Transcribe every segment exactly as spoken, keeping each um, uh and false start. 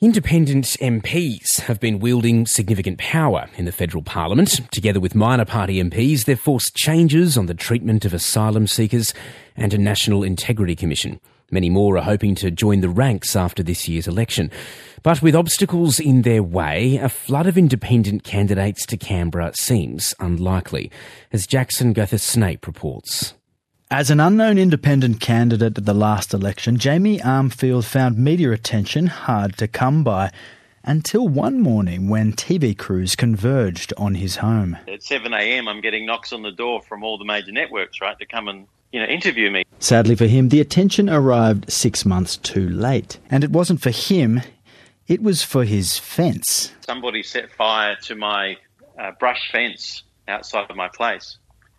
Independent M Ps have been wielding significant power in the federal parliament. Together with minor party M Ps, they've forced changes on the treatment of asylum seekers and a National Integrity Commission. Many more are hoping to join the ranks after this year's election. But with obstacles in their way, a flood of independent candidates to Canberra seems unlikely, as Jackson Gother-Snape reports. As an unknown independent candidate at the last election, Jamie Armfield found media attention hard to come by, until one morning when T V crews converged on his home. At seven a.m. I'm getting knocks on the door from all the major networks, right, to come and, you know, interview me. Sadly for him, the attention arrived six months too late. And it wasn't for him, it was for his fence. Somebody set fire to my uh, brush fence outside of my place.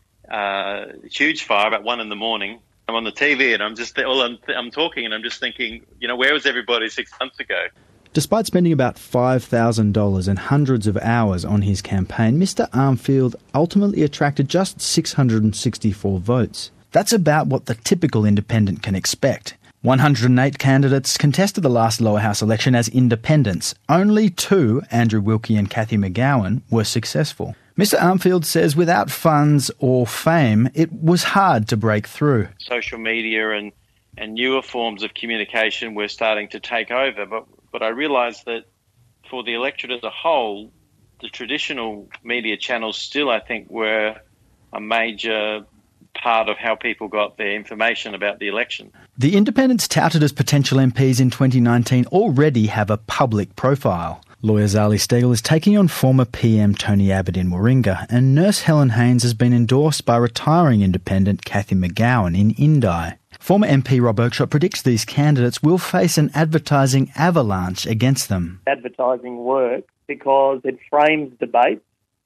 Uh, huge fire about one in the morning. I'm on the T V and I'm just all I'm, I'm talking and I'm just thinking, you know, where was everybody six months ago? Despite spending about five thousand dollars and hundreds of hours on his campaign, Mister Armfield ultimately attracted just six hundred sixty-four votes. That's about what the typical independent can expect. one hundred eight candidates contested the last lower house election as independents. Only two, Andrew Wilkie and Cathy McGowan, were successful. Mister Armfield says without funds or fame, it was hard to break through. Social media and, and newer forms of communication were starting to take over, but, but I realised that for the electorate as a whole, the traditional media channels still, I think, were a major part of how people got their information about the election. The independents touted as potential M Ps in twenty nineteen already have a public profile. Lawyer Zali Steggall is taking on former P M Tony Abbott in Warringah, and nurse Helen Haines has been endorsed by retiring independent Cathy McGowan in Indi. Former M P Rob Oakeshott predicts these candidates will face an advertising avalanche against them. Advertising works because it frames debate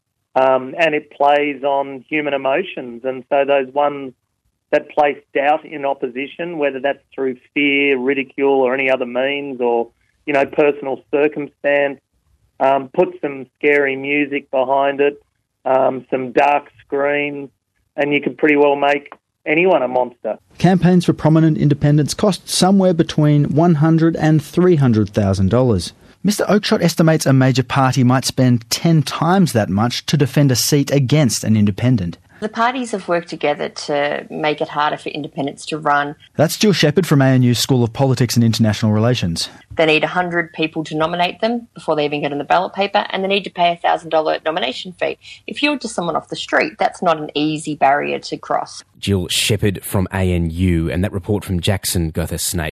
um, and it plays on human emotions, and so those ones that place doubt in opposition, whether that's through fear, ridicule or any other means, or, you know, personal circumstance, Um, put some scary music behind it, um, some dark screens, and you can pretty well make anyone a monster. Campaigns for prominent independents cost somewhere between one hundred thousand dollars and three hundred thousand dollars. Mister Oakeshott estimates a major party might spend ten times that much to defend a seat against an independent. The parties have worked together to make it harder for independents to run. That's Jill Shepherd from A N U's School of Politics and International Relations. They need one hundred people to nominate them before they even get on the ballot paper, and they need to pay a one thousand dollars nomination fee. If you're just someone off the street, that's not an easy barrier to cross. Jill Shepherd from A N U, and that report from Jackson Gother-Snape.